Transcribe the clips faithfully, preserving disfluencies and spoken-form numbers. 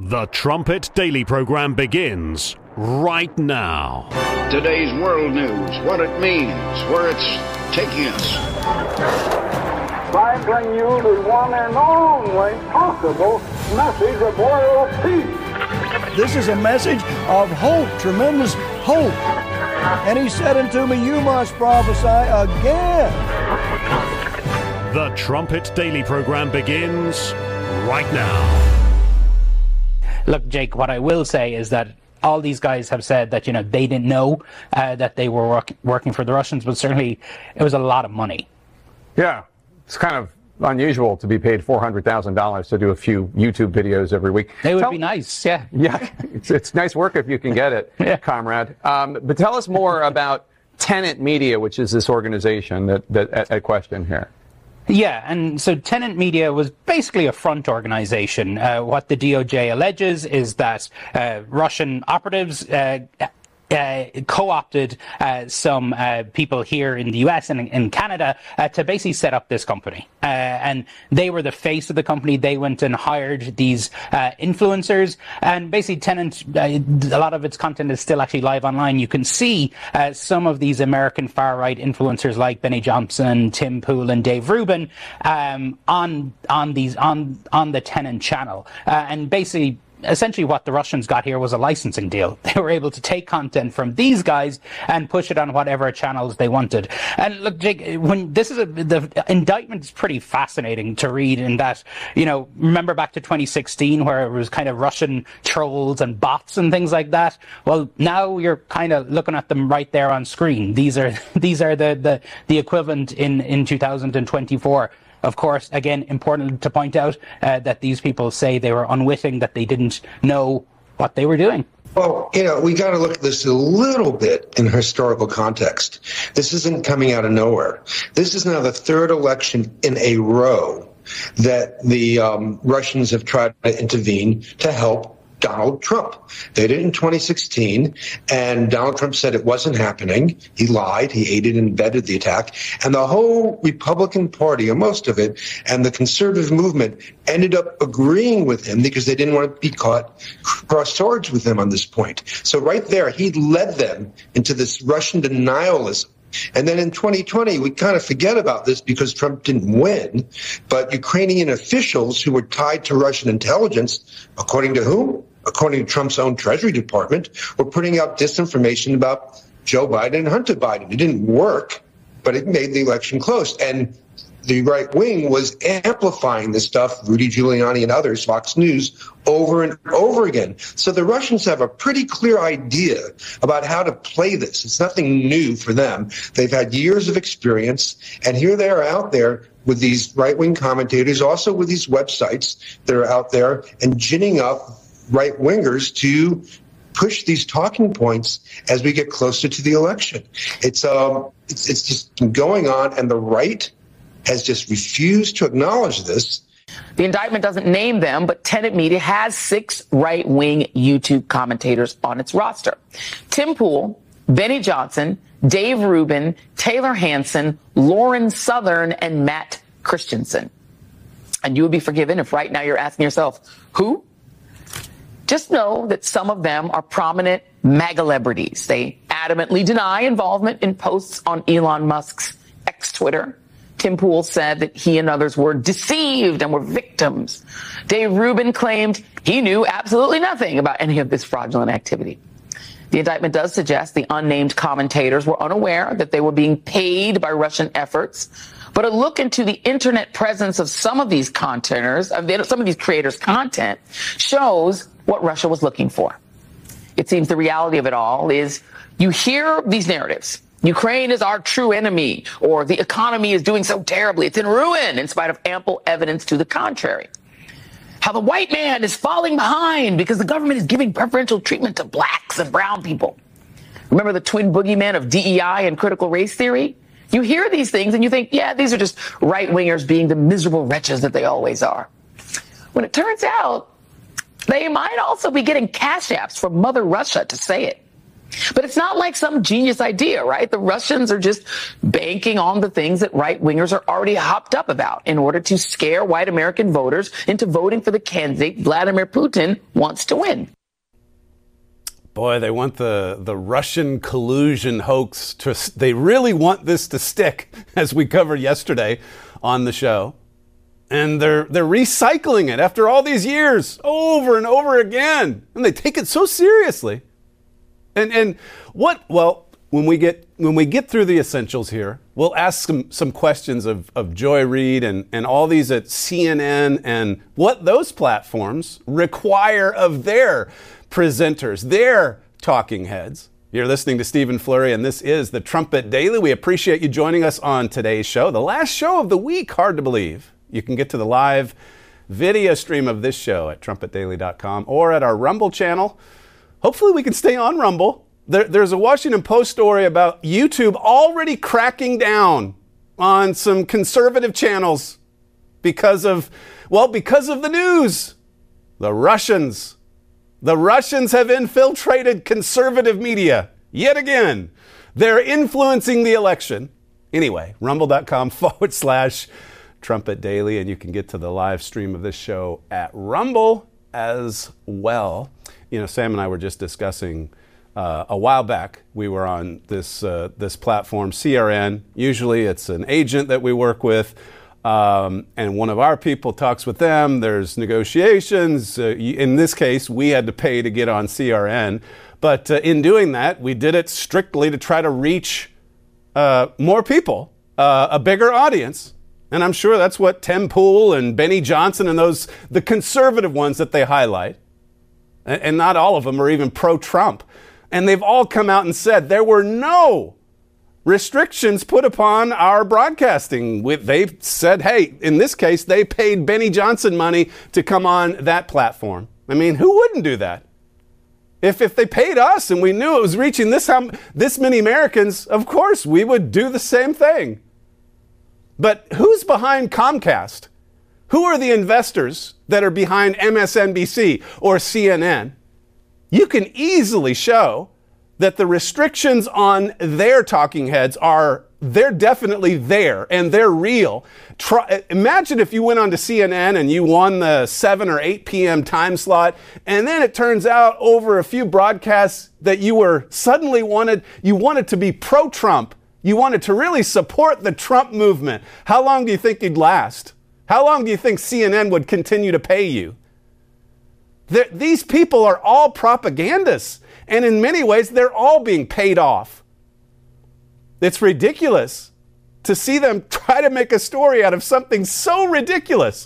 The Trumpet Daily program begins right now. Today's world news, what it means, where it's taking us. I bring you the one and only possible message of world peace. This is a message of hope, tremendous hope. And he said unto me, you must prophesy again. The Trumpet Daily program begins right now. Look, Jake, what I will say is that all these guys have said that, you know, they didn't know uh, that they were work- working for the Russians, but certainly it was a lot of money. Yeah, it's kind of unusual to be paid four hundred thousand dollars to do a few YouTube videos every week. They would tell- be nice, yeah. Yeah, it's, it's nice work if you can get it, yeah. Comrade. Um, but tell us more about Tenet Media, which is this organization that, that at, at question here. Yeah, and so Tenet Media was basically a front organization. Uh, what the D O J alleges is that uh, Russian operatives uh, uh, co-opted uh, some uh, people here in the U S and in Canada uh, to basically set up this company. Uh, and they were the face of the company. They went and hired these uh, influencers. And basically Tenet, uh, a lot of its content is still actually live online. You can see uh, some of these American far-right influencers like Benny Johnson, Tim Pool, and Dave Rubin um, on on these on on the Tenet channel. Uh, and basically, essentially what the Russians got here was a licensing deal. They were able to take content from these guys and push it on whatever channels they wanted. And look, Jake, when this is a, the indictment is pretty fascinating to read in that, you know, remember back to twenty sixteen where it was kind of Russian trolls and bots and things like that. Well, now you're kind of looking at them right there on screen. These are these are the the, the equivalent in, in two thousand twenty-four. Of course, again, important to point out uh, that these people say they were unwitting, that they didn't know what they were doing. Well, you know, we got to look at this a little bit in historical context. This isn't coming out of nowhere. This is now the third election in a row that the um, Russians have tried to intervene to help Donald Trump. They did it in twenty sixteen, and Donald Trump said it wasn't happening. He lied. He aided and abetted the attack. And the whole Republican Party, or most of it, and the conservative movement ended up agreeing with him because they didn't want to be caught cross swords with him on this point. So right there, he led them into this Russian denialism. And then in twenty twenty, we kind of forget about this because Trump didn't win. But Ukrainian officials who were tied to Russian intelligence, according to whom? According to Trump's own Treasury Department, were putting out disinformation about Joe Biden and Hunter Biden. It didn't work, but it made the election close. And the right wing was amplifying this stuff, Rudy Giuliani and others, Fox News, over and over again. So the Russians have a pretty clear idea about how to play this. It's nothing new for them. They've had years of experience, and here they are out there with these right-wing commentators, also with these websites that are out there and ginning up right-wingers to push these talking points as we get closer to the election. It's um, it's, it's just been going on, and the right has just refused to acknowledge this. The indictment doesn't name them, but Tenet Media has six right-wing YouTube commentators on its roster. Tim Pool, Benny Johnson, Dave Rubin, Taylor Hanson, Lauren Southern, and Matt Christensen. And you would be forgiven if right now you're asking yourself, who? Just know that some of them are prominent MAGA-lebrities. They adamantly deny involvement in posts on Elon Musk's ex-Twitter. Tim Pool said that he and others were deceived and were victims. Dave Rubin claimed he knew absolutely nothing about any of this fraudulent activity. The indictment does suggest the unnamed commentators were unaware that they were being paid by Russian efforts. But a look into the internet presence of some of these contenters, some of these creators' content, shows what Russia was looking for. It seems the reality of it all is you hear these narratives. Ukraine is our true enemy, or the economy is doing so terribly, it's in ruin, in spite of ample evidence to the contrary. How the white man is falling behind because the government is giving preferential treatment to blacks and brown people. Remember the twin boogeyman of D E I and critical race theory? You hear these things and you think, yeah, these are just right-wingers being the miserable wretches that they always are. When it turns out, they might also be getting cash apps from Mother Russia to say it. But it's not like some genius idea, right? The Russians are just banking on the things that right-wingers are already hopped up about in order to scare white American voters into voting for the candidate Vladimir Putin wants to win. Boy, they want the, the Russian collusion hoax to, they really want this to stick, as we covered yesterday on the show. And they're, they're recycling it after all these years over and over again. And they take it so seriously. And and what, well, when we get when we get through the essentials here, we'll ask some, some questions of, of Joy Reid and, and all these at C N N and what those platforms require of their presenters, their talking heads. You're listening to Stephen Flurry, and this is the Trumpet Daily. We appreciate you joining us on today's show, the last show of the week, hard to believe. You can get to the live video stream of this show at trumpet daily dot com or at our Rumble channel. Hopefully we can stay on Rumble. There, there's a Washington Post story about YouTube already cracking down on some conservative channels because of, well, because of the news. The Russians. The Russians have infiltrated conservative media yet again. They're influencing the election. Anyway, rumble.com forward slash Trumpet Daily, and you can get to the live stream of this show at Rumble as well. You know, Sam and I were just discussing uh, a while back. We were on this uh, this platform, C R N. Usually, it's an agent that we work with, um, and one of our people talks with them. There's negotiations. Uh, in this case, we had to pay to get on C R N, but uh, in doing that, we did it strictly to try to reach uh, more people, uh, a bigger audience. And I'm sure that's what Tim Pool and Benny Johnson and those the conservative ones that they highlight. And not all of them are even pro-Trump. And they've all come out and said there were no restrictions put upon our broadcasting. They've said, hey, in this case, they paid Benny Johnson money to come on that platform. I mean, who wouldn't do that? If if they paid us and we knew it was reaching this, um, this many Americans, of course, we would do the same thing. But who's behind Comcast? Who are the investors that are behind M S N B C or C N N? You can easily show that the restrictions on their talking heads are, they're definitely there and they're real. Try, imagine if you went on to C N N and you won the seven or eight p.m. time slot, and then it turns out over a few broadcasts that you were suddenly wanted, you wanted to be pro-Trump. You wanted to really support the Trump movement. How long do you think you'd last? How long do you think C N N would continue to pay you? They're, these people are all propagandists, and in many ways, they're all being paid off. It's ridiculous to see them try to make a story out of something so ridiculous.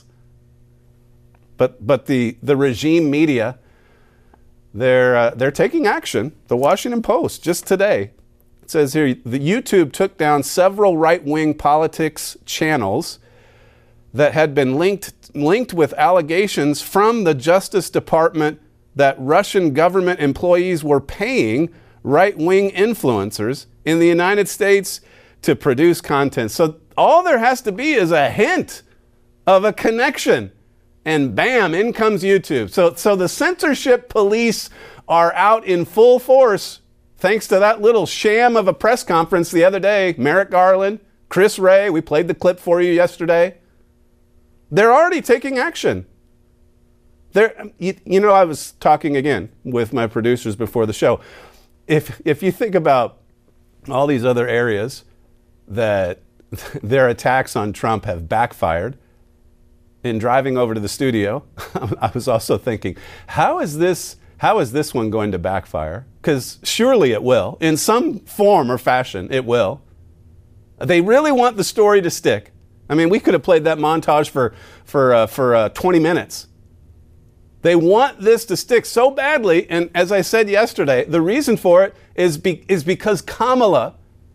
But but the, the regime media, they're uh, they're taking action. The Washington Post just today, it says here, the YouTube took down several right-wing politics channels that had been linked linked with allegations from the Justice Department that Russian government employees were paying right-wing influencers in the United States to produce content. So all there has to be is a hint of a connection, and bam, in comes YouTube. So, so the censorship police are out in full force thanks to that little sham of a press conference the other day. Merrick Garland, Chris Wray, we played the clip for you yesterday. They're already taking action. They're, you, you know, I was talking again with my producers before the show. If if you think about all these other areas that their attacks on Trump have backfired, in driving over to the studio, I was also thinking, how is this how is this one going to backfire? Because surely it will. In some form or fashion, it will. They really want the story to stick. I mean, we could have played that montage for for uh, for uh, twenty minutes. They want this to stick so badly, and as I said yesterday, the reason for it is be, is because Kamala,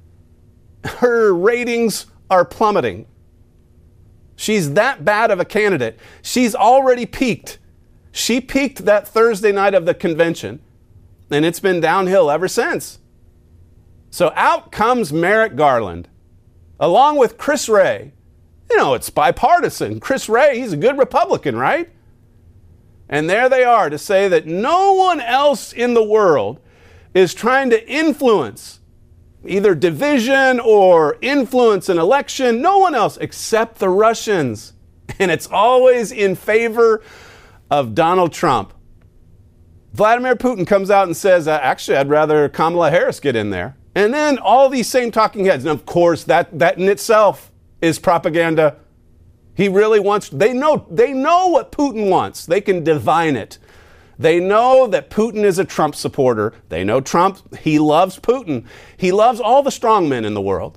her ratings are plummeting. She's that bad of a candidate. She's already peaked. She peaked that Thursday night of the convention, and it's been downhill ever since. So out comes Merrick Garland, along with Chris Wray. You know, it's bipartisan. Chris Wray, he's a good Republican, right? And there they are to say that no one else in the world is trying to influence either division or influence an election. No one else except the Russians. And it's always in favor of Donald Trump. Vladimir Putin comes out and says, uh, actually, I'd rather Kamala Harris get in there. And then all these same talking heads. And of course, that, that in itself is propaganda. He really wants, they know, they know what Putin wants. They can divine it. They know that Putin is a Trump supporter. They know Trump, he loves Putin. He loves all the strong men in the world.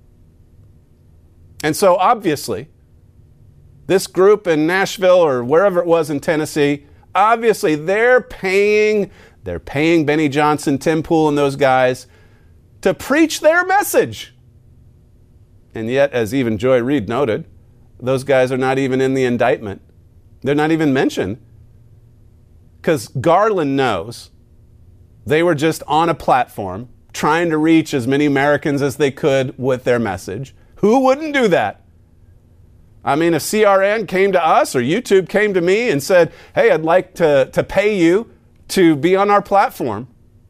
And so obviously, this group in Nashville or wherever it was in Tennessee, obviously they're paying, they're paying Benny Johnson, Tim Pool, and those guys to preach their message. And yet, as even Joy Reid noted, those guys are not even in the indictment. They're not even mentioned. Because Garland knows they were just on a platform trying to reach as many Americans as they could with their message. Who wouldn't do that? I mean, if C R N came to us or YouTube came to me and said, hey, I'd like to, to pay you to be on our platform,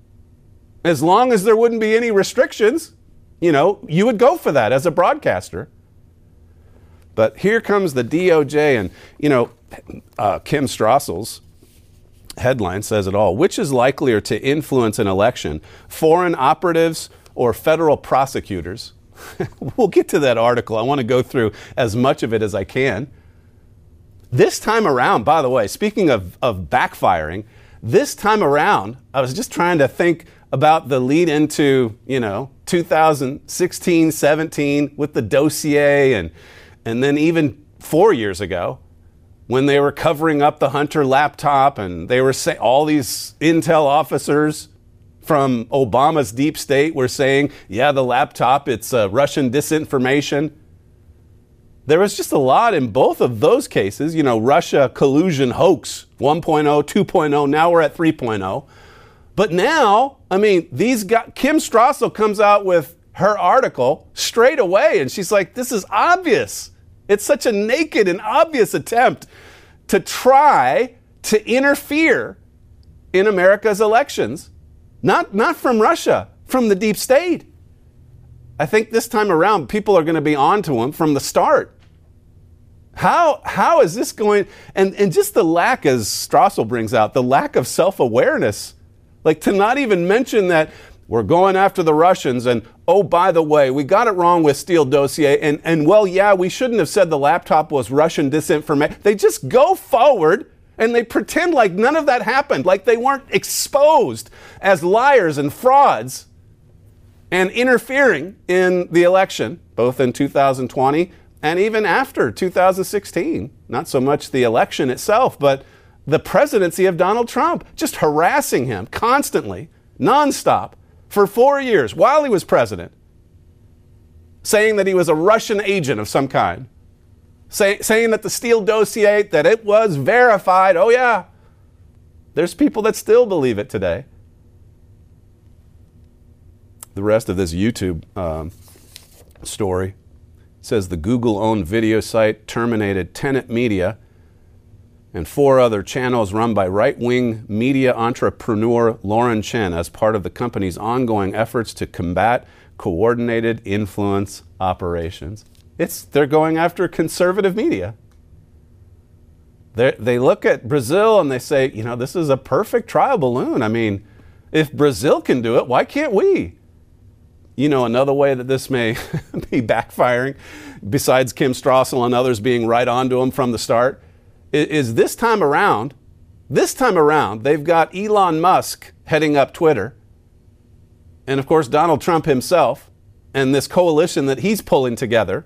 as long as there wouldn't be any restrictions, you know, you would go for that as a broadcaster. But here comes the D O J and, you know, uh, Kim Strassel's headline says it all. Which is likelier to influence an election, foreign operatives or federal prosecutors? We'll get to that article. I want to go through as much of it as I can. This time around, by the way, speaking of, of backfiring, this time around, I was just trying to think about the lead into, you know, two thousand sixteen, seventeen with the dossier and and then even four years ago when they were covering up the Hunter laptop and they were saying all these intel officers from Obama's deep state were saying, yeah, the laptop, it's uh, Russian disinformation. There was just a lot in both of those cases, you know, Russia collusion hoax one point oh, two point oh, now we're at three point oh. But now, I mean, these guys, Kim Strassel comes out with her article straight away and she's like, this is obvious. It's such a naked and obvious attempt to try to interfere in America's elections. Not, not from Russia, from the deep state. I think this time around, people are going to be on to him from the start. How, how is this going? And, and just the lack, as Strassel brings out, the lack of self-awareness. Like to not even mention that we're going after the Russians and, oh, by the way, we got it wrong with Steele dossier. And, and well, yeah, we shouldn't have said the laptop was Russian disinformation. They just go forward and they pretend like none of that happened, like they weren't exposed as liars and frauds and interfering in the election, both in two thousand twenty and even after two thousand sixteen. Not so much the election itself, but the presidency of Donald Trump, just harassing him constantly, nonstop, for four years while he was president, saying that he was a Russian agent of some kind. Say, saying that the Steele dossier, that it was verified. Oh, yeah. There's people that still believe it today. The rest of this YouTube um, story says the Google-owned video site terminated Tenet Media and four other channels run by right-wing media entrepreneur Lauren Chen as part of the company's ongoing efforts to combat coordinated influence operations. It's, they're going after conservative media. They they look at Brazil and they say, you know, this is a perfect trial balloon. I mean, if Brazil can do it, why can't we? You know, another way that this may be backfiring, besides Kim Strassel and others being right onto them from the start, is, is this time around, this time around, they've got Elon Musk heading up Twitter, and of course Donald Trump himself, and this coalition that he's pulling together.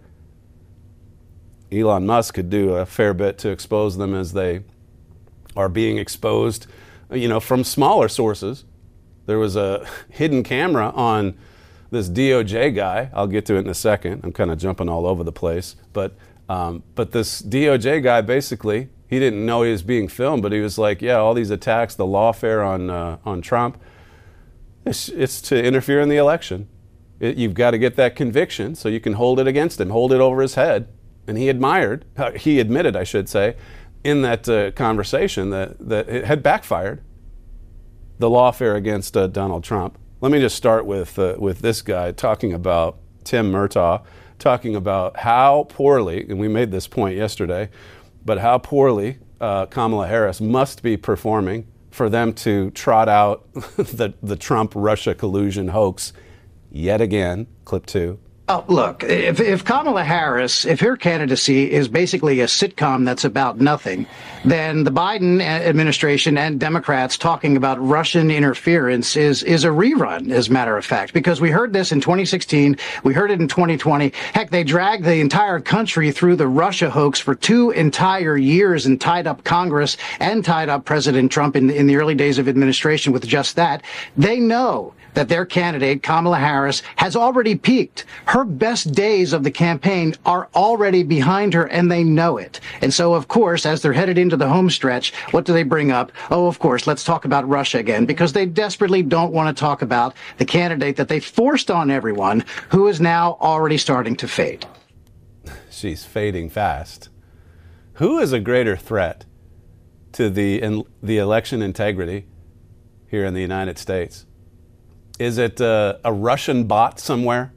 Elon Musk could do a fair bit to expose them as they are being exposed, you know, from smaller sources. There was a hidden camera on this D O J guy. I'll get to it in a second. I'm kind of jumping all over the place. But um, but this D O J guy, basically, he didn't know he was being filmed, but he was like, yeah, all these attacks, the lawfare on, uh, on Trump, it's, it's to interfere in the election. It, you've got to get that conviction so you can hold it against him, hold it over his head. And he admired, he admitted, I should say, in that uh, conversation that, that it had backfired. the lawfare against uh, Donald Trump. Let me just start with uh, with this guy talking about Tim Murtaugh, talking about how poorly, and we made this point yesterday, but how poorly uh, Kamala Harris must be performing for them to trot out the, the Trump-Russia collusion hoax yet again. Clip two. Oh, look, if, if Kamala Harris, if her candidacy is basically a sitcom that's about nothing, then the Biden administration and Democrats talking about Russian interference is, is a rerun, as a matter of fact, because we heard this in twenty sixteen. We heard it in twenty twenty. Heck, they dragged the entire country through the Russia hoax for two entire years and tied up Congress and tied up President Trump in, in the early days of administration with just that. They know that their candidate, Kamala Harris, has already peaked. Her best days of the campaign are already behind her, and they know it. And so, of course, as they're headed into the home stretch, what do they bring up? Oh, of course, let's talk about Russia again, because they desperately don't want to talk about the candidate that they forced on everyone, who is now already starting to fade. She's fading fast. Who is a greater threat to the, in, the election integrity here in the United States? Is it uh, a Russian bot somewhere?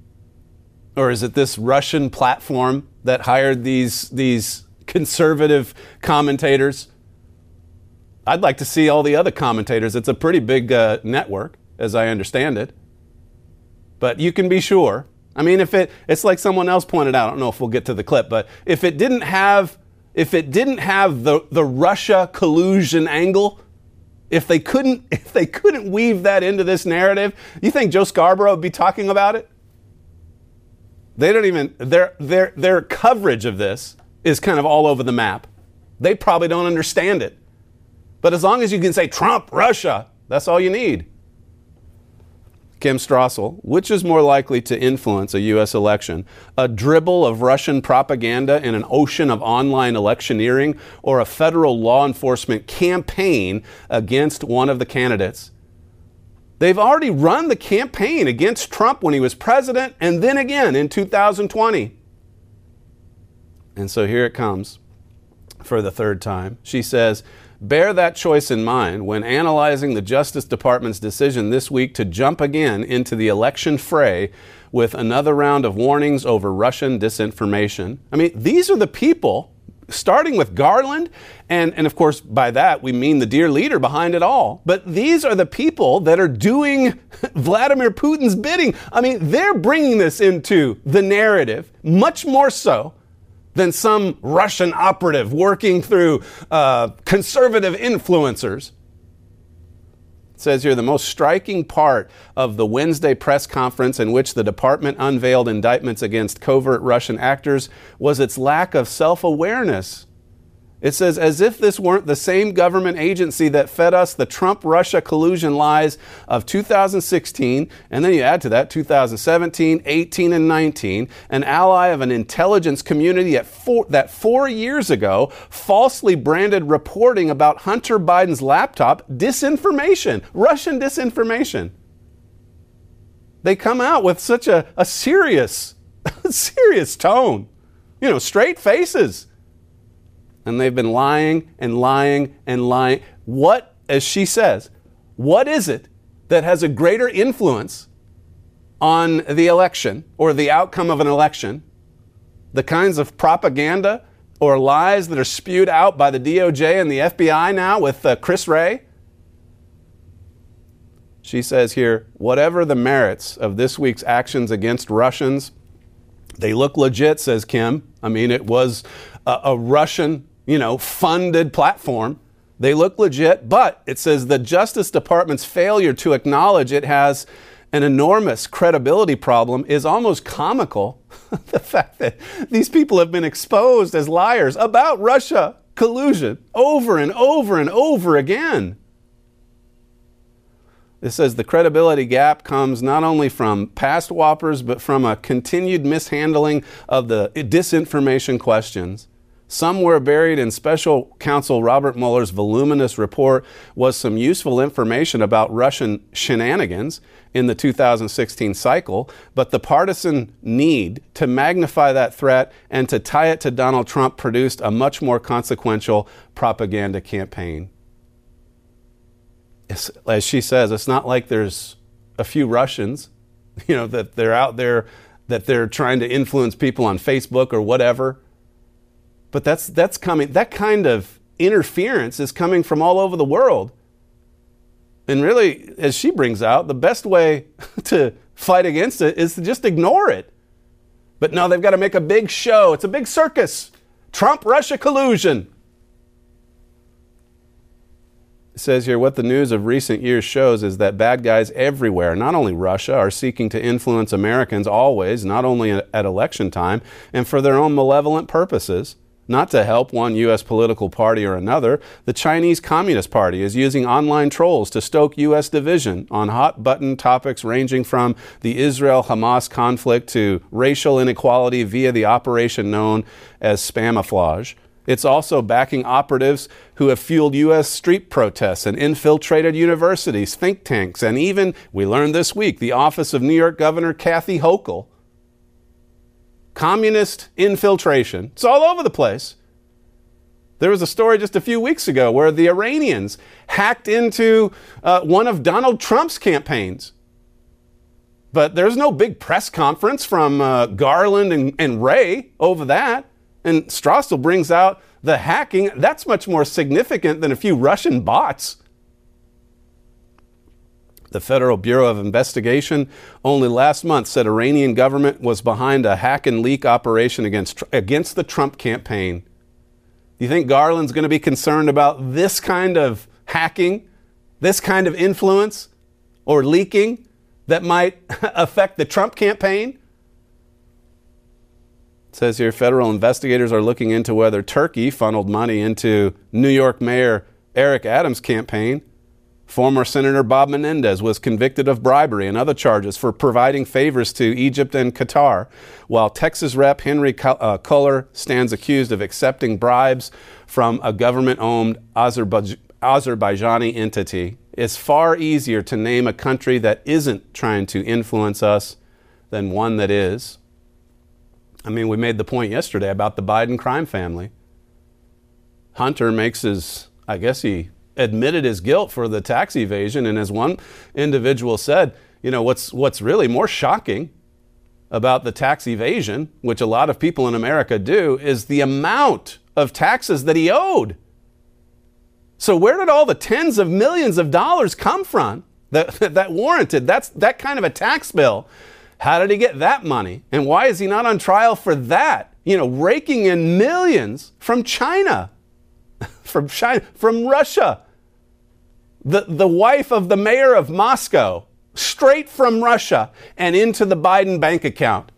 Or is it this Russian platform that hired these, these conservative commentators? I'd like to see all the other commentators. It's a pretty big uh, network, as I understand it. But you can be sure. I mean, if it, it's like someone else pointed out, I don't know if we'll get to the clip, but if it didn't have, if it didn't have the, the Russia collusion angle, If they couldn't, if they couldn't weave that into this narrative, you think Joe Scarborough would be talking about it? They don't even, their, their, their coverage of this is kind of all over the map. They probably don't understand it. But as long as you can say Trump, Russia, that's all you need. Kim Strassel, which is more likely to influence a U S election? A dribble of Russian propaganda in an ocean of online electioneering, or a federal law enforcement campaign against one of the candidates? They've already run the campaign against Trump when he was president, and then again in two thousand twenty. And so here it comes for the third time. She says, bear that choice in mind when analyzing the Justice Department's decision this week to jump again into the election fray with another round of warnings over Russian disinformation. I mean, these are the people, starting with Garland, and, and of course, by that we mean the dear leader behind it all. But these are the people that are doing Vladimir Putin's bidding. I mean, they're bringing this into the narrative, much more so than some Russian operative working through uh, conservative influencers. It says here, the most striking part of the Wednesday press conference in which the department unveiled indictments against covert Russian actors was its lack of self-awareness. It says, as if this weren't the same government agency that fed us the Trump-Russia collusion lies of two thousand sixteen, and then you add to that two thousand seventeen, eighteen, and nineteen, an ally of an intelligence community at four, that four years ago falsely branded reporting about Hunter Biden's laptop disinformation, Russian disinformation. They come out with such a, a serious, serious tone, you know, straight faces. And they've been lying and lying and lying. What, as she says, what is it that has a greater influence on the election or the outcome of an election? The kinds of propaganda or lies that are spewed out by the D O J and the F B I now with uh, Chris Wray? She says here, whatever the merits of this week's actions against Russians, they look legit, says Kim. I mean, it was a, a Russian, you know, funded platform. They look legit, but it says the Justice Department's failure to acknowledge it has an enormous credibility problem is almost comical. The fact that these people have been exposed as liars about Russia collusion over and over and over again. It says the credibility gap comes not only from past whoppers, but from a continued mishandling of the disinformation questions. Somewhere buried in Special Counsel Robert Mueller's voluminous report was some useful information about Russian shenanigans in the two thousand sixteen cycle, but the partisan need to magnify that threat and to tie it to Donald Trump produced a much more consequential propaganda campaign. as she says, it's not like there's a few Russians, you know, that they're out there, that they're trying to influence people on Facebook or whatever. But that's that's coming, that kind of interference is coming from all over the world. And really, as she brings out, the best way to fight against it is to just ignore it. But no, they've got to make a big show. It's a big circus. Trump-Russia collusion. It says here, what the news of recent years shows is that bad guys everywhere, not only Russia, are seeking to influence Americans always, not only at election time, and for their own malevolent purposes. Not to help one U S political party or another, the Chinese Communist Party is using online trolls to stoke U S division on hot-button topics ranging from the Israel-Hamas conflict to racial inequality via the operation known as Spamiflage. It's also backing operatives who have fueled U S street protests and infiltrated universities, think tanks, and even, we learned this week, the office of New York Governor Kathy Hochul. Communist infiltration. It's all over the place. There was a story just a few weeks ago where the Iranians hacked into uh, one of Donald Trump's campaigns. But there's no big press conference from uh, Garland and, and Wray over that. And Strassel brings out the hacking. That's much more significant than a few Russian bots. The Federal Bureau of Investigation only last month said Iranian government was behind a hack and leak operation against against the Trump campaign. Do you think Garland's going to be concerned about this kind of hacking, this kind of influence or leaking that might affect the Trump campaign? It says here, federal investigators are looking into whether Turkey funneled money into New York Mayor Eric Adams' campaign. Former Senator Bob Menendez was convicted of bribery and other charges for providing favors to Egypt and Qatar, while Texas Rep Henry Culler stands accused of accepting bribes from a government-owned Azerbaijan, Azerbaijani entity. It's far easier to name a country that isn't trying to influence us than one that is. I mean, we made the point yesterday about the Biden crime family. Hunter makes his, I guess he admitted his guilt for the tax evasion. And as one individual said, you know, what's what's really more shocking about the tax evasion, which a lot of people in America do, is the amount of taxes that he owed. So where did all the tens of millions of dollars come from that, that warranted that's that kind of a tax bill? How did he get that money? And why is he not on trial for that? You know, raking in millions from China. From China, from Russia. The, the wife of the mayor of Moscow, straight from Russia and into the Biden bank account.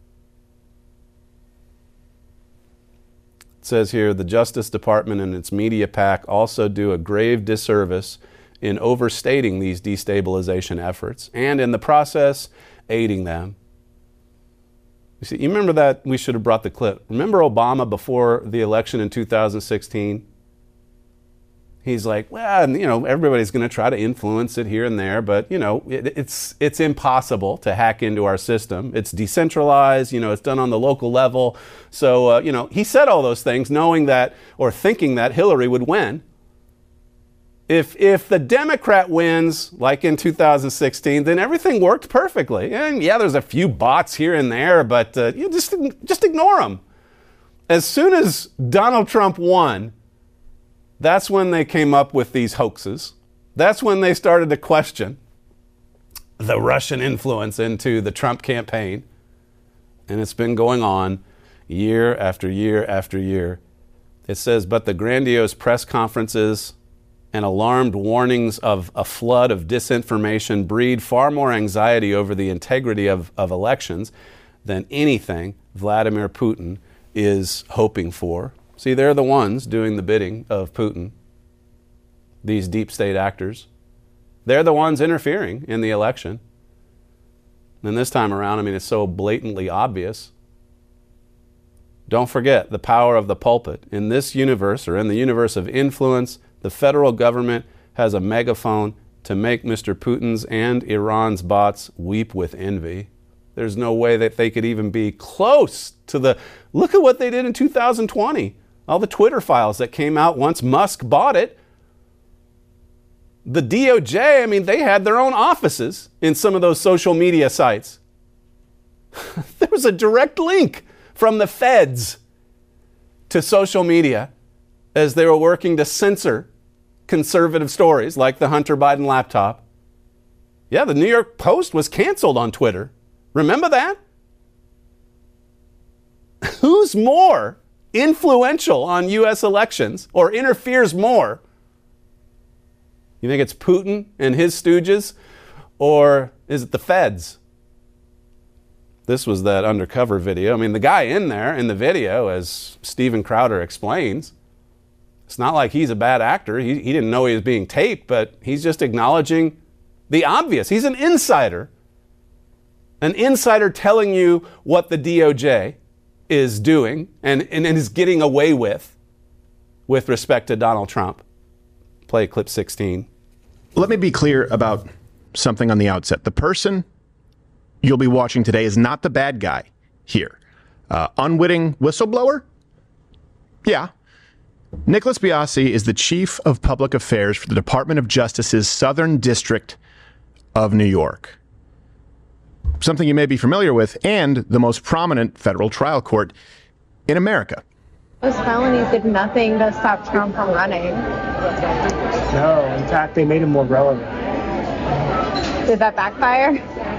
It says here, the Justice Department and its media pack also do a grave disservice in overstating these destabilization efforts and in the process aiding them. You see, you remember that, we should have brought the clip. Remember Obama before the election in two thousand sixteen? He's like, well, you know, everybody's going to try to influence it here and there, but, you know, it, it's it's impossible to hack into our system. It's decentralized, you know, it's done on the local level. So, uh, you know, he said all those things knowing that, or thinking that Hillary would win. If if the Democrat wins, like in two thousand sixteen, then everything worked perfectly. And yeah, there's a few bots here and there, but uh, you just just ignore them. As soon as Donald Trump won, that's when they came up with these hoaxes. That's when they started to question the Russian influence into the Trump campaign. And it's been going on year after year after year. It says, but the grandiose press conferences and alarmed warnings of a flood of disinformation breed far more anxiety over the integrity of, of elections than anything Vladimir Putin is hoping for. See, they're the ones doing the bidding of Putin, these deep state actors. They're the ones interfering in the election. And this time around, I mean, it's so blatantly obvious. Don't forget the power of the pulpit. In this universe, or in the universe of influence, the federal government has a megaphone to make Mister Putin's and Iran's bots weep with envy. There's no way that they could even be close to the... Look at what they did in two thousand twenty. All the Twitter files that came out once Musk bought it. The D O J, I mean, they had their own offices in some of those social media sites. There was a direct link from the feds to social media as they were working to censor conservative stories like the Hunter Biden laptop. Yeah, the New York Post was canceled on Twitter. Remember that? Who's more influential on U S elections or interferes more? You think it's Putin and his stooges, or is it the feds? This was that undercover video. I mean, the guy in there in the video, as Steven Crowder explains, it's not like he's a bad actor. He, he didn't know he was being taped, but he's just acknowledging the obvious. He's an insider. An insider telling you what the D O J is doing and, and, and is getting away with with respect to Donald Trump. Play clip sixteen. Let me be clear about something on the outset. The person you'll be watching today is not the bad guy here. Uh, unwitting whistleblower? Yeah. Nicholas Biasi is the chief of public affairs for the Department of Justice's Southern District of New York. Something you may be familiar with, and the most prominent federal trial court in America. Those felonies did nothing to stop Trump from running. No, in fact, they made him more relevant. Did that backfire?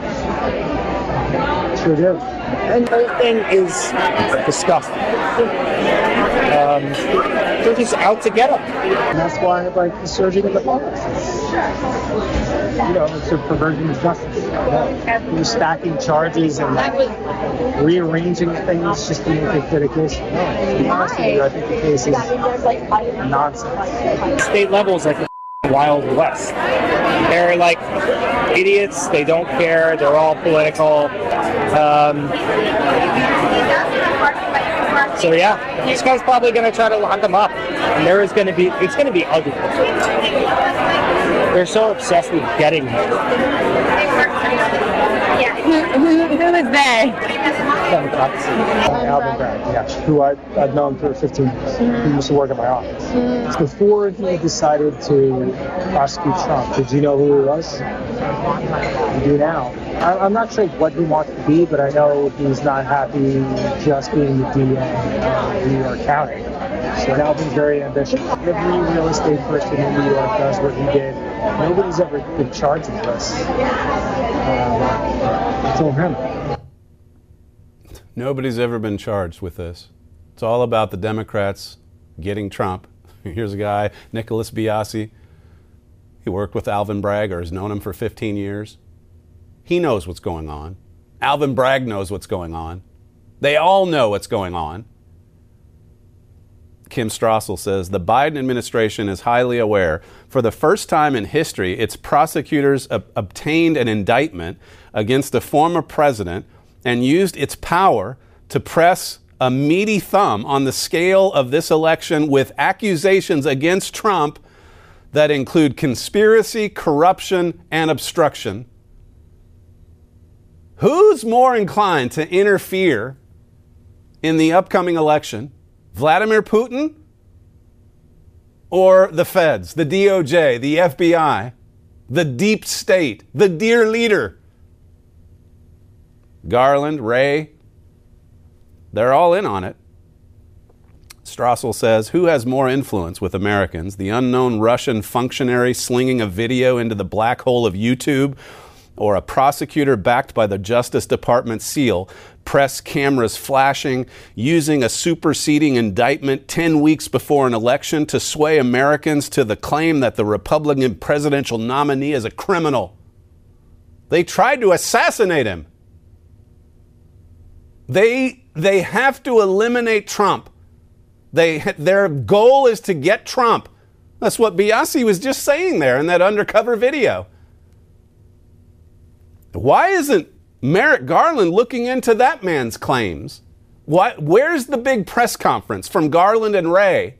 Sure did. And the whole thing is disgusting. Um, they're just out to get him. And that's why, like, the surging of the politics. You know, it's a perversion of justice. You're stacking charges and rearranging things just to make it fit a case. No, to be honest with you, I think the case is nonsense. State level is like the Wild West. They're like idiots. They don't care. They're all political. Um, so yeah, this guy's probably going to try to lock him up, and there is going to be. It's going to be ugly. They're so obsessed with getting him. Yeah. Who, who, who is they? Alvin Bragg, yeah, who I, I've known for fifteen years. Mm-hmm. He used to work at my office. Mm-hmm. Before he decided to prosecute Trump, did you know who he was? You do now. I, I'm not sure what he wants to be, but I know he's not happy just being the D A of New York County. So Alvin's very ambitious. Every real estate person in New York does what he did. Nobody's ever been charged with this um, until him. Nobody's ever been charged with this. It's all about the Democrats getting Trump. Here's a guy, Nicholas Biasi. He worked with Alvin Bragg or has known him for fifteen years. He knows what's going on. Alvin Bragg knows what's going on. They all know what's going on. Kim Strassel says, the Biden administration is highly aware. For the first time in history, its prosecutors ob- obtained an indictment against a former president and used its power to press a meaty thumb on the scale of this election with accusations against Trump that include conspiracy, corruption, and obstruction. Who's more inclined to interfere in the upcoming election? Vladimir Putin or the feds, the D O J, the F B I, the deep state, the dear leader? Garland, Wray, they're all in on it. Strassel says, who has more influence with Americans? The unknown Russian functionary slinging a video into the black hole of YouTube, or a prosecutor backed by the Justice Department seal, press cameras flashing, using a superseding indictment ten weeks before an election to sway Americans to the claim that the Republican presidential nominee is a criminal? They tried to assassinate him. They, they have to eliminate Trump. They, their goal is to get Trump. That's what Biasi was just saying there in that undercover video. Why isn't Merrick Garland looking into that man's claims? Why, where's the big press conference from Garland and Wray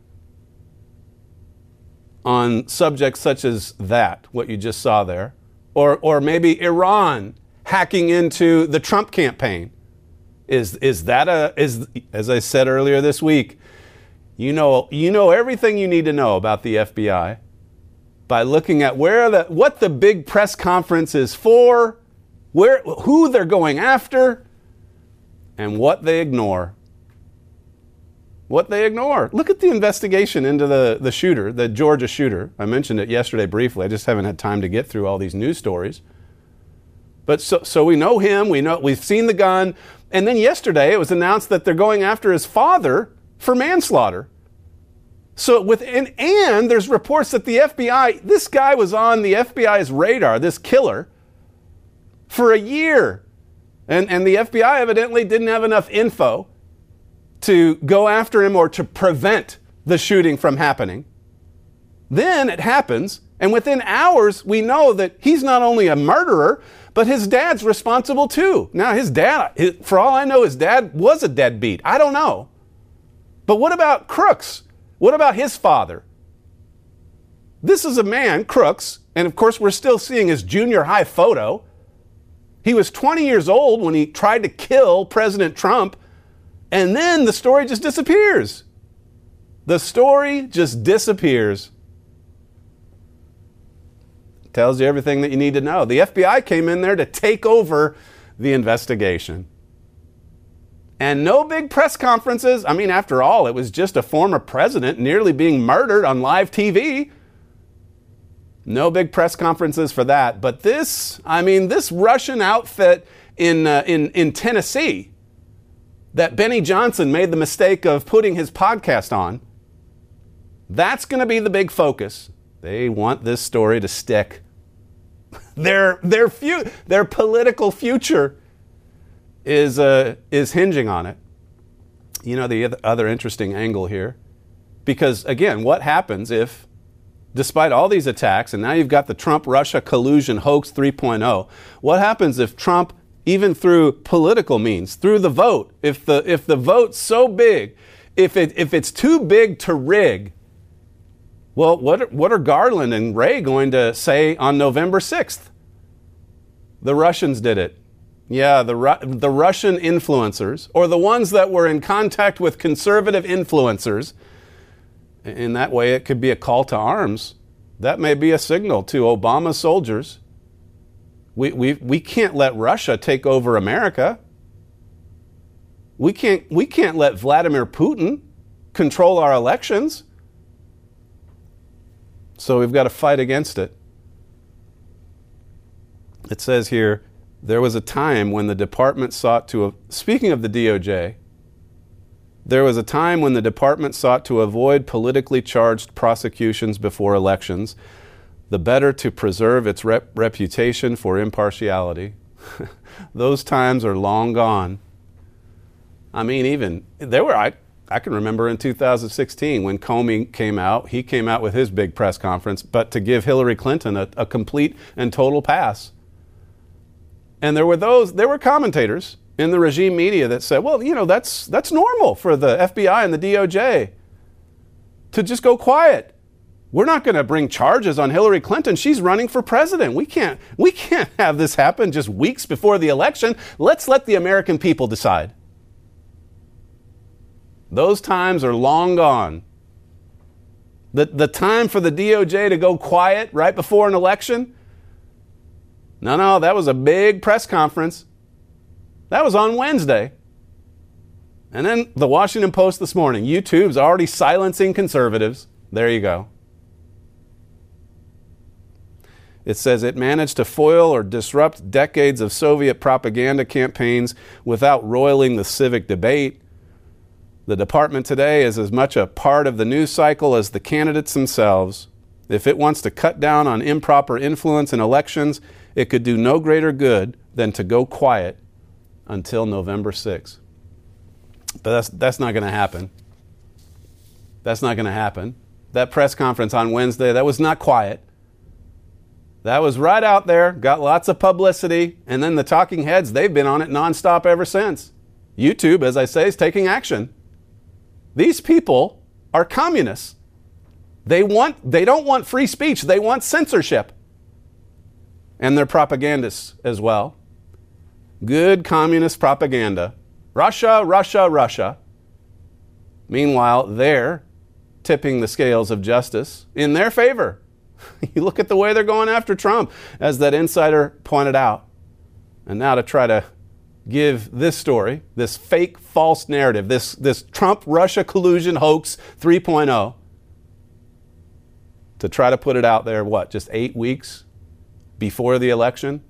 on subjects such as that, what you just saw there? Or, or maybe Iran hacking into the Trump campaign? Is, is that a, is, as I said earlier this week, you know, you know everything you need to know about the F B I. by looking at where the what the big press conference is for, where who they're going after, and what they ignore. What they ignore. Look at the investigation into the, the shooter, the Georgia shooter. I mentioned it yesterday briefly. I just haven't had time to get through all these news stories. But so so we know him, we know we've seen the gun, and then yesterday it was announced that they're going after his father for manslaughter. So within, and there's reports that the F B I, this guy was on the F B I's radar, this killer, for a year. And, and the F B I evidently didn't have enough info to go after him or to prevent the shooting from happening. Then it happens, and within hours, we know that he's not only a murderer, but his dad's responsible too. Now, his dad, for all I know, his dad was a deadbeat. I don't know. But what about Crooks? What about his father? This is a man, Crooks, and of course, we're still seeing his junior high photo. He was twenty years old when he tried to kill President Trump, and then the story just disappears. The story just disappears. Tells you everything that you need to know. The F B I came in there to take over the investigation. And no big press conferences. I mean, after all, it was just a former president nearly being murdered on live T V. No big press conferences for that. But this, I mean, this Russian outfit in, uh, in, in Tennessee that Benny Johnson made the mistake of putting his podcast on, that's going to be the big focus. They want this story to stick. Their their fu- their political future is uh, is hinging on it. You know, the other interesting angle here, because again, what happens if, despite all these attacks, and now you've got the Trump-Russia collusion hoax three point oh, what happens if Trump, even through political means, through the vote, if the if the vote's so big, if it if it's too big to rig, well, what are, what are Garland and Wray going to say on November sixth? The Russians did it. Yeah, the Ru- the Russian influencers, or the ones that were in contact with conservative influencers. In that way, it could be a call to arms. That may be a signal to Obama's soldiers. We we we can't let Russia take over America. We can't we can't let Vladimir Putin control our elections. So we've got to fight against it. It says here, there was a time when the department sought to, speaking of the D O J, there was a time when the department sought to avoid politically charged prosecutions before elections, the better to preserve its rep- reputation for impartiality. Those times are long gone. I mean, even, there were, I, I can remember in two thousand sixteen when Comey came out, he came out with his big press conference, but to give Hillary Clinton a, a complete and total pass. And there were those, there were commentators in the regime media that said, well, you know, that's that's normal for the F B I and the D O J to just go quiet. We're not going to bring charges on Hillary Clinton. She's running for president. We can't we can't have this happen just weeks before the election. Let's let the American people decide. Those times are long gone. The, the time for the D O J to go quiet right before an election? No, no, that was a big press conference. That was on Wednesday. And then the Washington Post this morning, YouTube's already silencing conservatives. There you go. It says it managed to foil or disrupt decades of Soviet propaganda campaigns without roiling the civic debate. The department today is as much a part of the news cycle as the candidates themselves. If it wants to cut down on improper influence in elections, it could do no greater good than to go quiet until November sixth. But that's that's not going to happen. That's not going to happen. That press conference on Wednesday, that was not quiet. That was right out there, got lots of publicity, and then the talking heads, they've been on it nonstop ever since. YouTube, as I say, is taking action. These people are communists. They want they don't want free speech, they want censorship. And they're propagandists as well. Good communist propaganda. Russia, Russia, Russia. Meanwhile, they're tipping the scales of justice in their favor. You look at the way they're going after Trump, as that insider pointed out. And now to try to give this story, this fake false narrative, this, this Trump-Russia collusion hoax three point oh, to try to put it out there, what, just eight weeks before the election?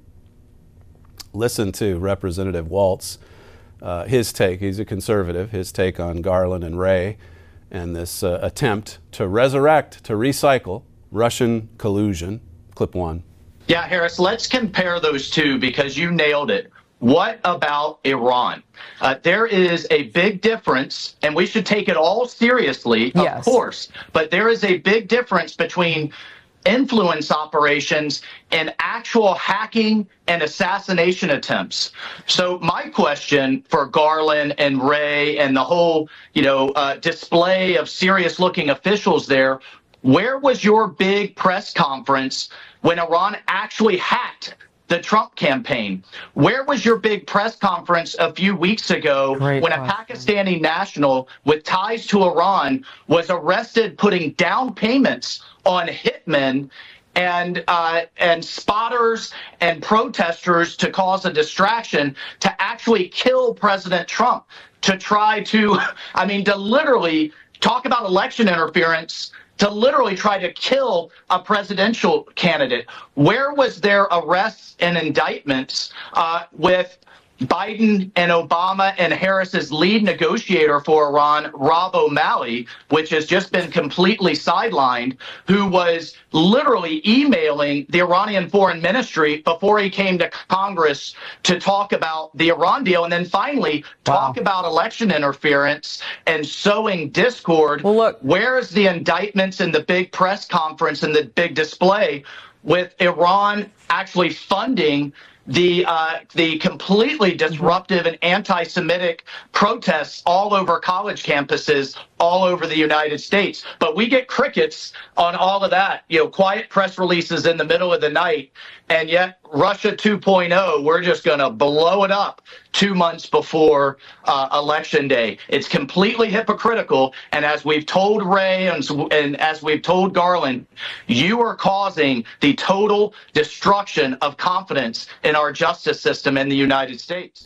Listen to Representative Waltz, uh, his take. He's a conservative, his take on Garland and Wray and this uh, attempt to resurrect, to recycle Russian collusion. Clip one. Yeah, Harris, let's compare those two because you nailed it. What about Iran? Uh, there is a big difference, and we should take it all seriously, of yes. course, but there is a big difference between influence operations and actual hacking and assassination attempts. So my question for Garland and Wray and the whole, you know, uh, display of serious-looking officials there, where was your big press conference when Iran actually hacked the Trump campaign? Where was your big press conference a few weeks ago Great when question. a Pakistani national with ties to Iran was arrested putting down payments on hitmen and uh, and spotters and protesters to cause a distraction to actually kill President Trump, to try to, I mean, to literally talk about election interference, to literally try to kill a presidential candidate? Where was their arrests and indictments uh, with Biden and Obama and Harris's lead negotiator for Iran, Rob O'Malley, which has just been completely sidelined, who was literally emailing the Iranian foreign ministry before he came to Congress to talk about the Iran deal, and then finally talk wow. about election interference and sowing discord. Well, look, where's the indictments and the big press conference and the big display with Iran actually funding the uh, the completely disruptive and anti-Semitic protests all over college campuses all over the United States? But we get crickets on all of that, you know, quiet press releases in the middle of the night, and yet Russia two point oh, we're just going to blow it up two months before uh, Election Day. It's completely hypocritical, and as we've told Wray and, and as we've told Garland, you are causing the total destruction of confidence in our justice system in the United States.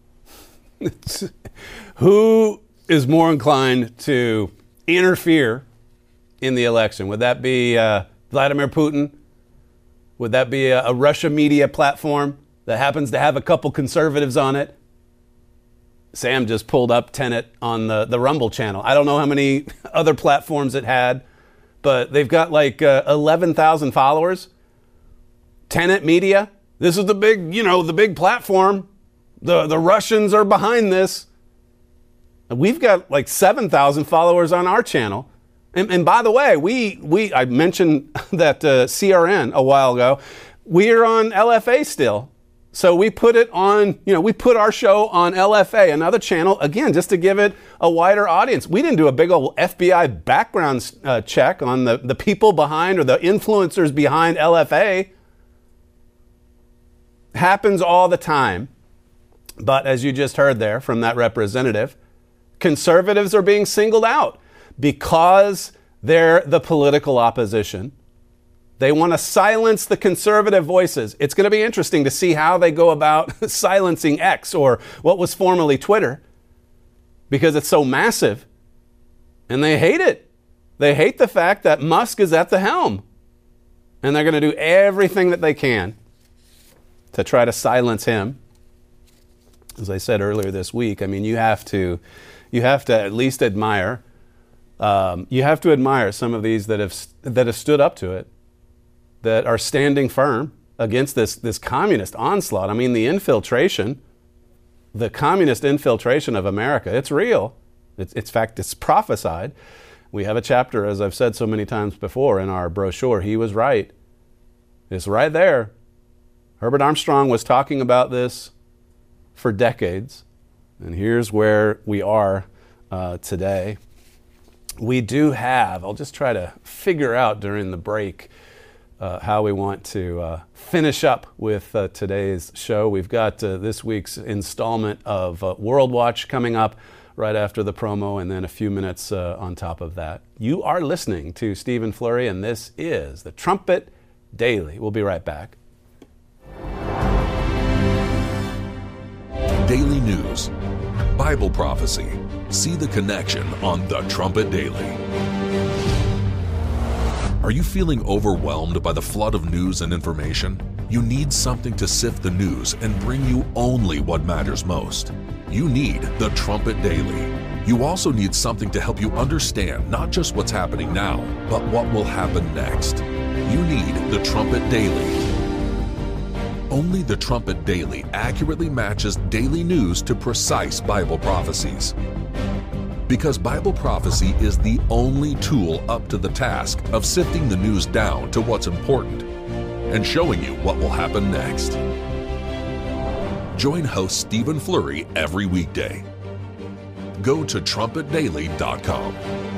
Who is more inclined to interfere in the election? Would that be uh, Vladimir Putin? Would that be a, a Russia media platform that happens to have a couple conservatives on it? Sam just pulled up Tenet on the, the Rumble channel. I don't know how many other platforms it had, but they've got like uh, eleven thousand followers. Tenet Media. This is the big, you know, the big platform. The, the Russians are behind this. We've got like seven thousand followers on our channel. And, and by the way, we, we I mentioned that uh, C R N a while ago. We are on L F A still. So we put it on, you know, we put our show on L F A, another channel, again, just to give it a wider audience. We didn't do a big old F B I background uh, check on the, the people behind or the influencers behind L F A. Happens all the time. But as you just heard there from that representative, conservatives are being singled out because they're the political opposition. They want to silence the conservative voices. It's going to be interesting to see how they go about silencing X, or what was formerly Twitter, because it's so massive. And they hate it. They hate the fact that Musk is at the helm. And they're going to do everything that they can to try to silence him. As I said earlier this week, I mean, you have to, you have to at least admire, um, you have to admire some of these that have that have stood up to it, that are standing firm against this this communist onslaught. I mean, the infiltration, the communist infiltration of America, it's real. It's, it's in fact, it's prophesied. We have a chapter, as I've said so many times before, in our brochure. He was right. It's right there. Herbert Armstrong was talking about this for decades, and here's where we are uh, today. We do have, I'll just try to figure out during the break uh, how we want to uh, finish up with uh, today's show. We've got uh, this week's installment of uh, World Watch coming up right after the promo, and then a few minutes uh, on top of that. You are listening to Stephen Flurry, and this is the Trumpet Daily. We'll be right back. Daily news, Bible prophecy. See the connection on the Trumpet Daily. Are you feeling overwhelmed by the flood of news and information? You need something to sift the news and bring you only what matters most. You need the Trumpet Daily. You also need something to help you understand not just what's happening now, but what will happen next. You need the Trumpet Daily. Only the Trumpet Daily accurately matches daily news to precise Bible prophecies. Because Bible prophecy is the only tool up to the task of sifting the news down to what's important and showing you what will happen next. Join host Stephen Flurry every weekday. Go to trumpet daily dot com.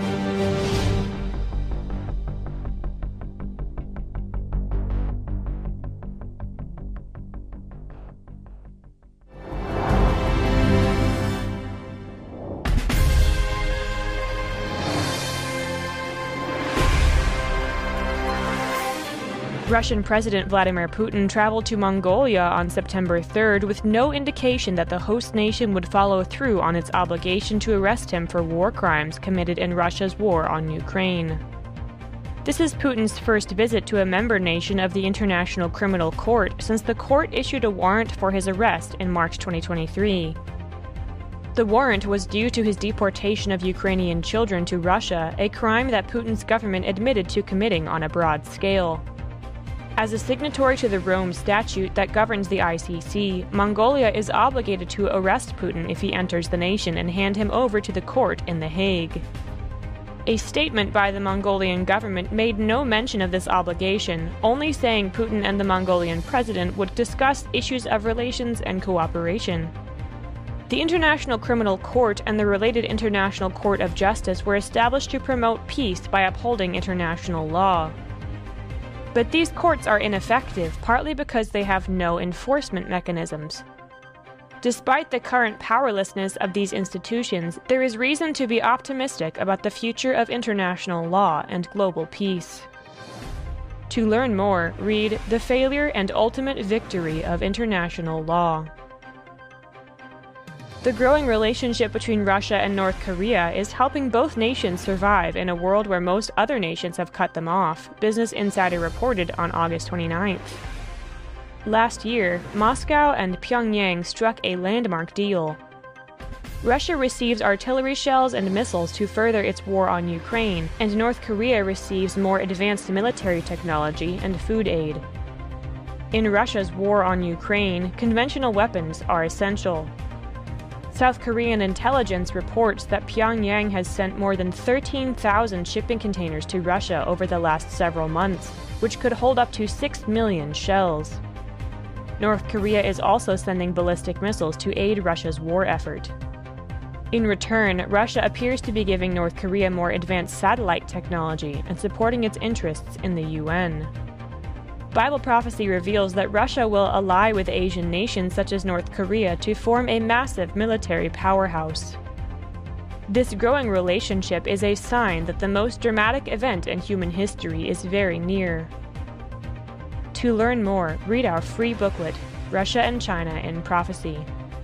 Russian President Vladimir Putin traveled to Mongolia on September third with no indication that the host nation would follow through on its obligation to arrest him for war crimes committed in Russia's war on Ukraine. This is Putin's first visit to a member nation of the International Criminal Court since the court issued a warrant for his arrest in March twenty twenty-three. The warrant was due to his deportation of Ukrainian children to Russia, a crime that Putin's government admitted to committing on a broad scale. As a signatory to the Rome Statute that governs the I C C, Mongolia is obligated to arrest Putin if he enters the nation and hand him over to the court in The Hague. A statement by the Mongolian government made no mention of this obligation, only saying Putin and the Mongolian president would discuss issues of relations and cooperation. The International Criminal Court and the related International Court of Justice were established to promote peace by upholding international law. But these courts are ineffective, partly because they have no enforcement mechanisms. Despite the current powerlessness of these institutions, there is reason to be optimistic about the future of international law and global peace. To learn more, read The Failure and Ultimate Victory of International Law. The growing relationship between Russia and North Korea is helping both nations survive in a world where most other nations have cut them off, Business Insider reported on August twenty-ninth. Last year, Moscow and Pyongyang struck a landmark deal. Russia receives artillery shells and missiles to further its war on Ukraine, and North Korea receives more advanced military technology and food aid. In Russia's war on Ukraine, conventional weapons are essential. South Korean intelligence reports that Pyongyang has sent more than thirteen thousand shipping containers to Russia over the last several months, which could hold up to six million shells. North Korea is also sending ballistic missiles to aid Russia's war effort. In return, Russia appears to be giving North Korea more advanced satellite technology and supporting its interests in the U N. Bible prophecy reveals that Russia will ally with Asian nations such as North Korea to form a massive military powerhouse. This growing relationship is a sign that the most dramatic event in human history is very near. To learn more, read our free booklet, Russia and China in Prophecy.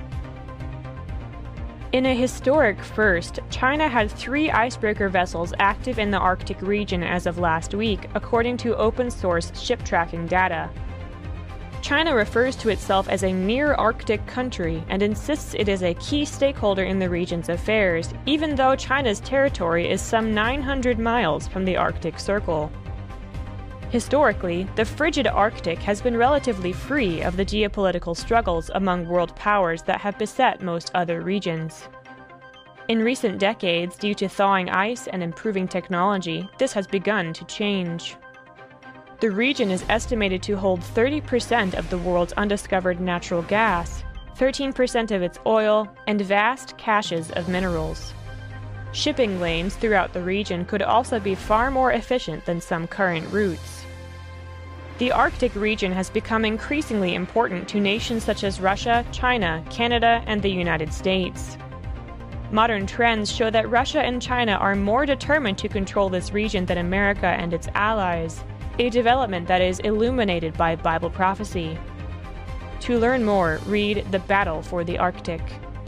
In a historic first, China had three icebreaker vessels active in the Arctic region as of last week, according to open-source ship tracking data. China refers to itself as a near-Arctic country and insists it is a key stakeholder in the region's affairs, even though China's territory is some nine hundred miles from the Arctic Circle. Historically, the frigid Arctic has been relatively free of the geopolitical struggles among world powers that have beset most other regions. In recent decades, due to thawing ice and improving technology, this has begun to change. The region is estimated to hold thirty percent of the world's undiscovered natural gas, thirteen percent of its oil, and vast caches of minerals. Shipping lanes throughout the region could also be far more efficient than some current routes. The Arctic region has become increasingly important to nations such as Russia, China, Canada, and the United States. Modern trends show that Russia and China are more determined to control this region than America and its allies, a development that is illuminated by Bible prophecy. To learn more, read The Battle for the Arctic.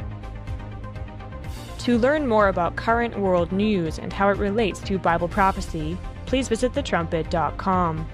To learn more about current world news and how it relates to Bible prophecy, please visit the trumpet dot com.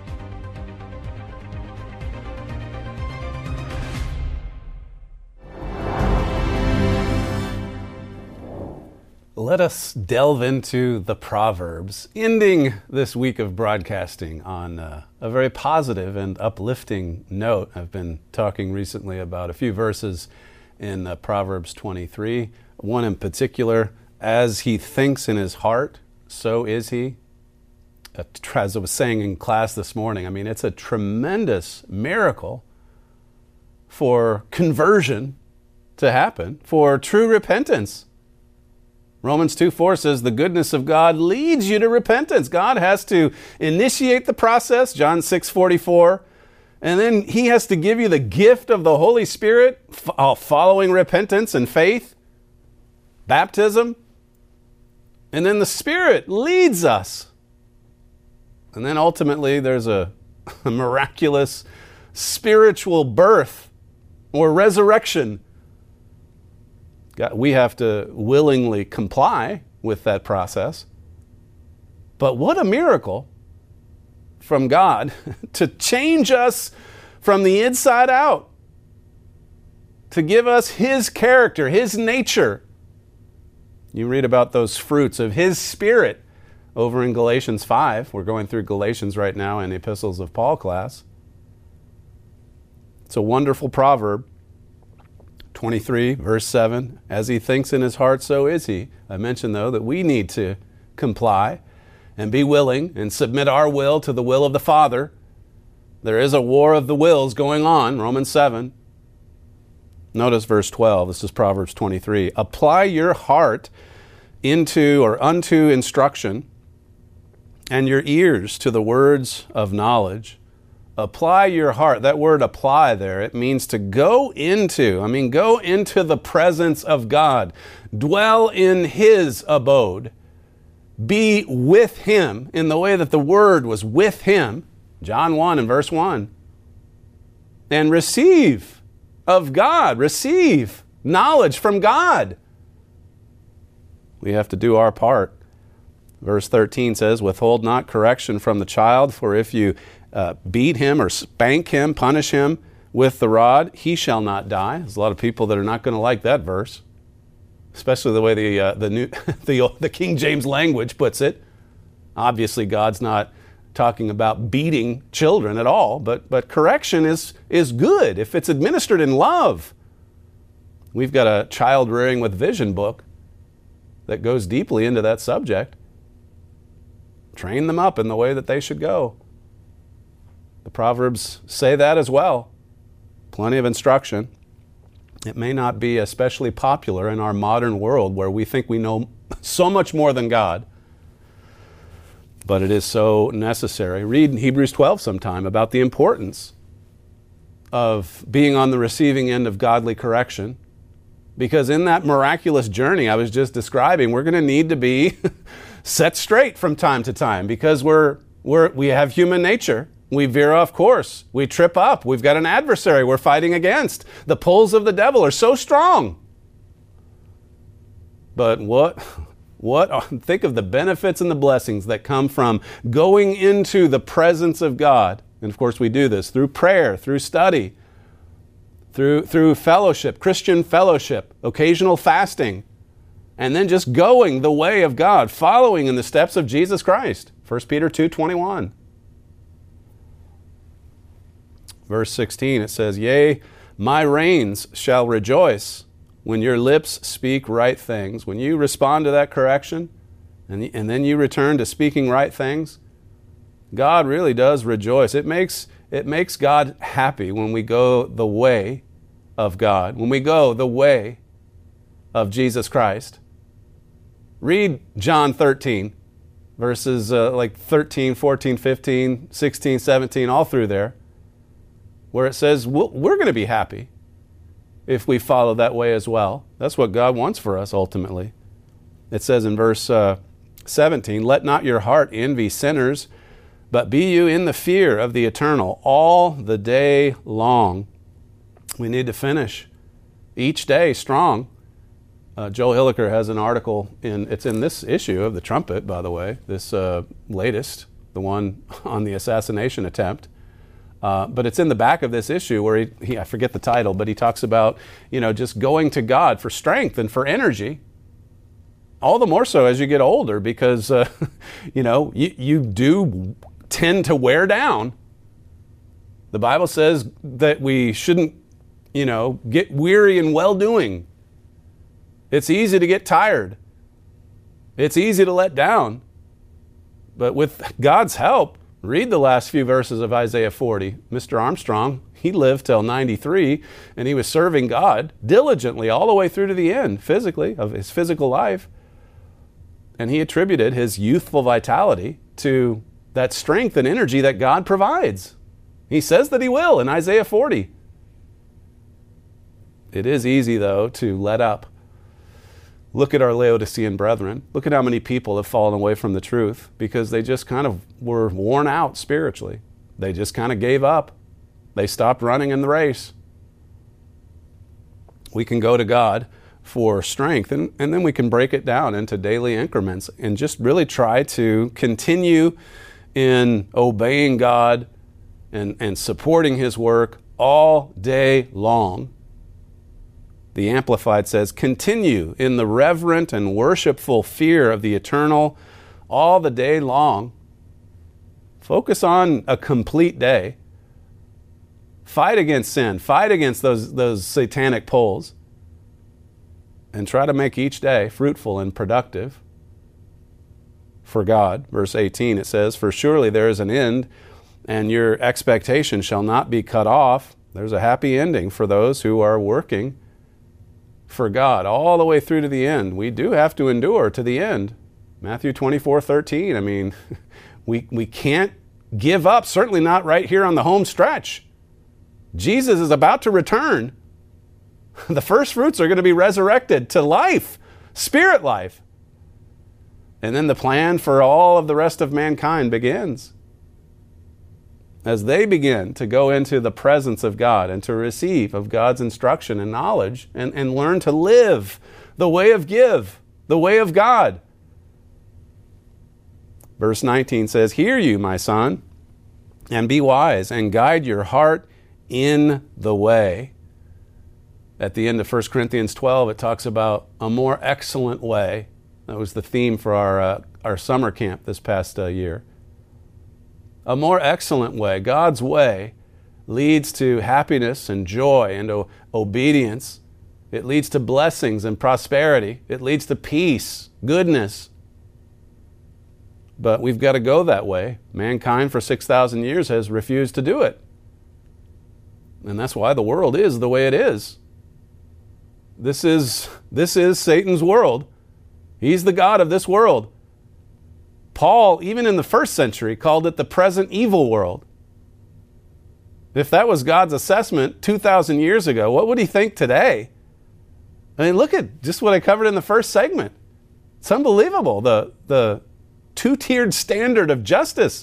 Let us delve into the Proverbs, ending this week of broadcasting on uh, a very positive and uplifting note. I've been talking recently about a few verses in uh, Proverbs twenty-three, one in particular, as he thinks in his heart, so is he. As I was saying in class this morning, I mean, it's a tremendous miracle for conversion to happen, for true repentance. Romans two four says the goodness of God leads you to repentance. God has to initiate the process, John six forty-four, and then he has to give you the gift of the Holy Spirit following repentance and faith, baptism, and then the Spirit leads us. And then ultimately there's a, a miraculous spiritual birth or resurrection. We have to willingly comply with that process. But what a miracle from God to change us from the inside out, to give us His character, His nature. You read about those fruits of His Spirit over in Galatians five. We're going through Galatians right now in the Epistles of Paul class. It's a wonderful proverb. twenty-three, verse seven, as he thinks in his heart, so is he. I mentioned, though, that we need to comply and be willing and submit our will to the will of the Father. There is a war of the wills going on, Romans seven. Notice verse twelve, this is Proverbs twenty-three. Apply your heart into or unto instruction, and your ears to the words of knowledge. Apply your heart. That word apply there, it means to go into. I mean, go into the presence of God. Dwell in His abode. Be with Him in the way that the Word was with Him. John one and verse one. And receive of God. Receive knowledge from God. We have to do our part. Verse thirteen says, withhold not correction from the child, for if you Uh, beat him or spank him, punish him with the rod, he shall not die. There's a lot of people that are not going to like that verse, especially the way the uh, the new the the King James language puts it. Obviously, God's not talking about beating children at all, but but correction is is good if it's administered in love. We've got a Child Rearing with Vision book that goes deeply into that subject. Train them up in the way that they should go. The Proverbs say that as well. Plenty of instruction. It may not be especially popular in our modern world where we think we know so much more than God, but it is so necessary. Read Hebrews twelve sometime about the importance of being on the receiving end of godly correction, because in that miraculous journey I was just describing, we're going to need to be set straight from time to time because we're, we're, we have human nature. We veer off course. We trip up. We've got an adversary we're fighting against. The pulls of the devil are so strong. But what, what, think of the benefits and the blessings that come from going into the presence of God. And of course we do this through prayer, through study, through, through fellowship, Christian fellowship, occasional fasting, and then just going the way of God, following in the steps of Jesus Christ. First Peter two twenty-one. Verse sixteen, it says, yea, my reins shall rejoice when your lips speak right things. When you respond to that correction and, and then you return to speaking right things, God really does rejoice. It makes, it makes God happy when we go the way of God, when we go the way of Jesus Christ. Read John thirteen, verses uh, like thirteen, fourteen, fifteen, sixteen, seventeen, all through there, where it says we'll, we're going to be happy if we follow that way as well. That's what God wants for us ultimately. It says in verse uh, seventeen, let not your heart envy sinners, but be you in the fear of the eternal all the day long. We need to finish each day strong. Uh, Joel Hilliker has an article, in it's in this issue of the Trumpet, by the way, this uh, latest, the one on the assassination attempt. Uh, but it's in the back of this issue where he, he, I forget the title, but he talks about, you know, just going to God for strength and for energy. All the more so as you get older, because, uh, you know, you, you do tend to wear down. The Bible says that we shouldn't, you know, get weary in well-doing. It's easy to get tired. It's easy to let down. But with God's help, read the last few verses of Isaiah forty. Mister Armstrong, he lived till ninety-three, and he was serving God diligently all the way through to the end, physically, of his physical life. And he attributed his youthful vitality to that strength and energy that God provides. He says that he will in Isaiah forty. It is easy, though, to let up. Look at our Laodicean brethren. Look at how many people have fallen away from the truth because they just kind of were worn out spiritually. They just kind of gave up. They stopped running in the race. We can go to God for strength, and, and then we can break it down into daily increments and just really try to continue in obeying God and, and supporting His work all day long. The Amplified says, continue in the reverent and worshipful fear of the eternal all the day long. Focus on a complete day. Fight against sin. Fight against those, those satanic pulls. And try to make each day fruitful and productive for God. Verse eighteen, it says, for surely there is an end, and your expectation shall not be cut off. There's a happy ending for those who are working for God all the way through to the end. We do have to endure to the end. Matthew twenty-four thirteen. I mean, we, we can't give up, certainly not right here on the home stretch. Jesus is about to return. The first fruits are going to be resurrected to life, spirit life. And then the plan for all of the rest of mankind begins. As they begin to go into the presence of God and to receive of God's instruction and knowledge and, and learn to live the way of give, the way of God. Verse nineteen says, hear you, my son, and be wise, and guide your heart in the way. At the end of First Corinthians twelve, it talks about a more excellent way. That was the theme for our, uh, our summer camp this past uh, year. A more excellent way. God's way leads to happiness and joy and o- obedience. It leads to blessings and prosperity. It leads to peace, goodness. But we've got to go that way. Mankind for six thousand years has refused to do it. And that's why the world is the way it is. This is, this is Satan's world. He's the god of this world. Paul, even in the first century, called it the present evil world. If that was God's assessment two thousand years ago, what would he think today? I mean, look at just what I covered in the first segment. It's unbelievable, the, the two-tiered standard of justice.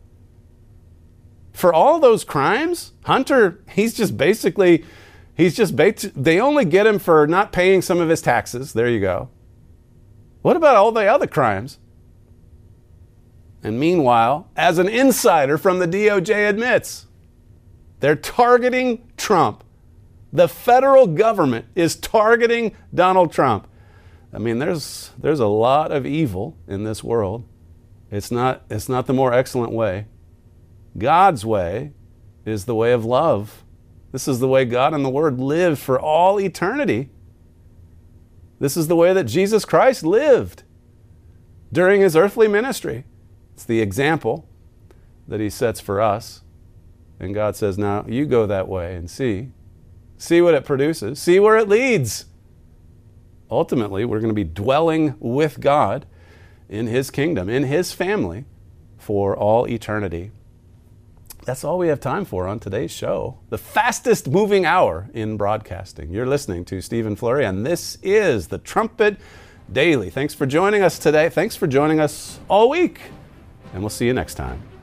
For all those crimes, Hunter, he's just basically, he's just, they only get him for not paying some of his taxes. There you go. What about all the other crimes? And meanwhile, as an insider from the D O J admits, they're targeting Trump. The federal government is targeting Donald Trump. I mean, there's there's a lot of evil in this world. It's not it's not the more excellent way. God's way is the way of love. This is the way God and the Word lived for all eternity. This is the way that Jesus Christ lived during his earthly ministry. It's the example that he sets for us. And God says, now you go that way and see. See what it produces. See where it leads. Ultimately, we're going to be dwelling with God in his kingdom, in his family, for all eternity. That's all we have time for on today's show. The fastest moving hour in broadcasting. You're listening to Stephen Flurry, and this is the Trumpet Daily. Thanks for joining us today. Thanks for joining us all week. And we'll see you next time.